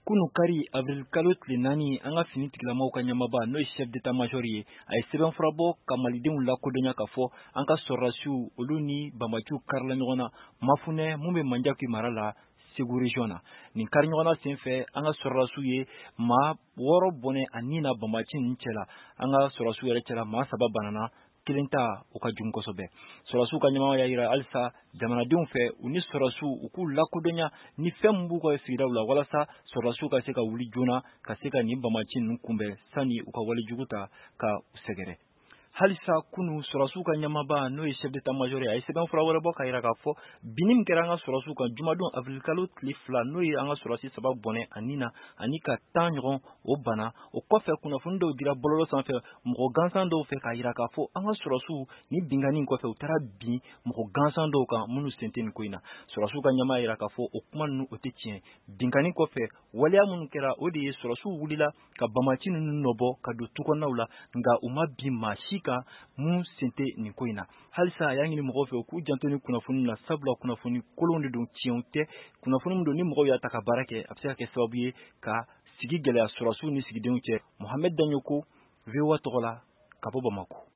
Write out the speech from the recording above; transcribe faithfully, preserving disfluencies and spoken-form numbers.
Kunu kari avril kalo tile naani an ka fini tigilamaw ka ɲɛmaaba n'o ye chef d'état-major ye a ye sɛbɛnfura bɔ ka malidenw lakodɔnya k'a fɔ an ka sɔrɔdasiw olu ni banbaciw karila ɲɔgɔn na Mafunɛ mun bɛ Manjaki mara la Segu région na nin kari ɲɔgɔnna senfɛ an ka sɔrɔdasiw ye maa wɔɔrɔ bɔnɛ a nin na banbaci ninnu cɛla an ka sɔrɔdasiw yɛrɛ cɛla maa saba banana kelen ta o ka jugu kosɛbɛ sɔrɔdasiw ka ɲɛmaaya y'a jira halisa jamanadenw fɛ u ni sɔrɔdasiw u k'u lakodɔnya ni fɛn min b'u ka sigidaw la walasa sɔrɔdasiw ka se ka wuli joona ka se ka nin banbaci ninnu kunbɛn sani u ka walejugu ta ka u sɛgɛrɛ halisa kunu sɔrɔdasiw ka ɲɛmaaba n'o ye chef d'état-major ye a ye sɛbɛnfura wɛrɛ bɔ k'a jira k'a fɔ binni min kɛra an ka sɔrɔdasiw kan jumadon avril kalo tile fila n'o ye an ka sɔrɔdasi saba bɔnɛ a nin na ani ka tan ɲɔgɔn o bana o kɔfɛ kunnafoni dɔw dira bɔlɔlɔ sanfɛ mɔgɔ gansan dɔw fɛ k'a jira k'a fɔ an ka sɔrɔdasiw ni binkanni kɔfɛ u taara bin mɔgɔ gansan dɔw kan minnu sen tɛ nin ko in na sɔrɔdasiw ka ɲɛmaa jira k'a fɔ o kuma ninnu o tɛ tiɲɛ binkanni kɔfɛ waleya minnu kɛra o de ye sɔrɔdasiw wulila ka banbaci ninnu nɔbɔ ka don tukɔnɔnaw la nka u ma bin maa si kan mun sen tɛ nin ko in na halisa a y'a ɲini mɔgɔw fɛ u k'u janto ni kunnafoni na sabula kunnafoni kolon de don tiɲɛw tɛ kunnafoni min don ni mɔgɔw y'a ta ka baara kɛ a bɛ se ka kɛ sababu ye ka sigi gɛlɛya sɔrɔdasiw ni sigidenw cɛ Mohamed Daɲoko V O A tɔgɔ la ka bɔ Bamako.